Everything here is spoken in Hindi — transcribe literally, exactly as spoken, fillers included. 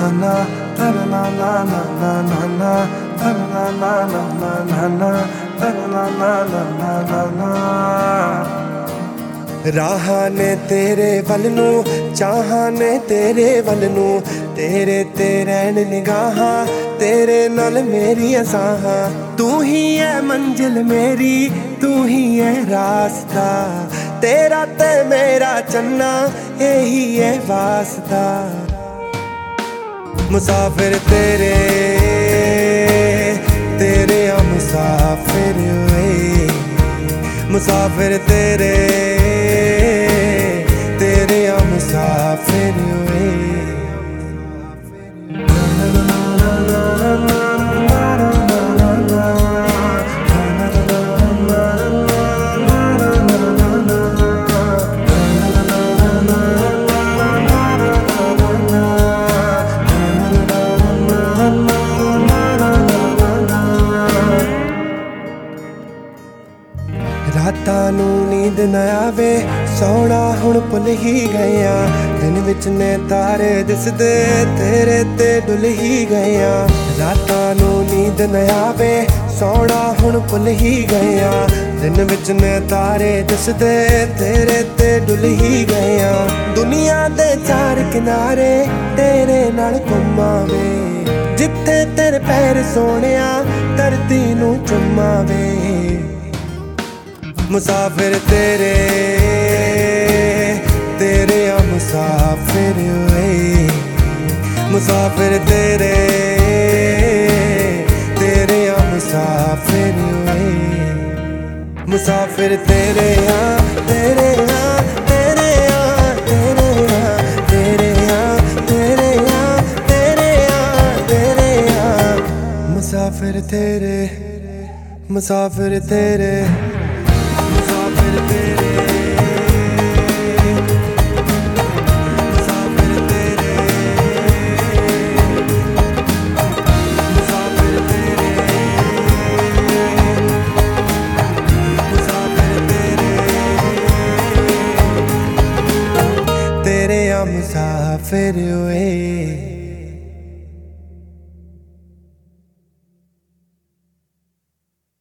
राहां ने तेरे वल नूं, चाहां ने तेरे वल नूं, तेरे ते रैन निगाहां, तेरे नाल मेरी साहां। तू ही है मंजिल मेरी, तू ही है रास्ता, तेरा ते मेरा चन्ना यही है वास्ता। मुसाफिर तेरे तेरे आ मुसाफिर वे, मुसाफिर तेरे तेरे आ मुसाफिर वे। रातां नूं नींद न आवे, सौना हुण भुल ही गया, दिन विच ने तारे दिसदे तेरे ते डुल ही गया। रातां नूं नींद न आवे, सौना हुण भुल ही गया, दिन विच ने तारे दिसदे तेरे ते डुल ही गया। दुनिया दे चार किनारे तेरे नाल घुमावे, जिथे तेरे पैर सोहणिया धरती नूं चुमावे। मुसाफिर तेरे तेरे आ मुसाफिर वे, मुसाफिर तेरे तेरे आ मुसाफिर वे। मुसाफिर तेरे आ तेरे आ तेरे आ तेरे आ तेरे आ तेरे आ तेरे आ तेरे आ। मुसाफिर तेरे मुसाफिर तेरे मुसाफिर तेरे मुसाफिर तेरे मुसाफिर तेरे मुसाफिर तेरे तेरे आ मुसाफिर वे।